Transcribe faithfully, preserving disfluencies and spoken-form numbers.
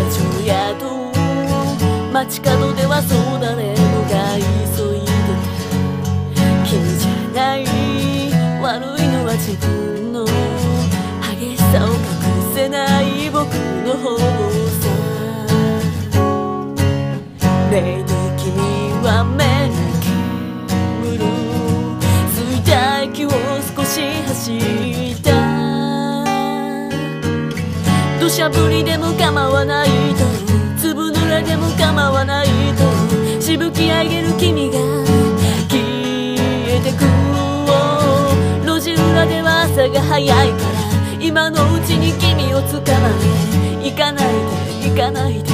長やと街角ではそう誰もが急いでた。君じゃない、悪いのは自分の激しさを隠せない僕の方さ。例で君は目に煙る吸いた息を少し走った。土砂降りでも構わないと、粒濡れでも構わないと、しぶき上げる君が消えてく。路地裏では朝が早いから、今のうちに君を捕まえ、行かないで行かないで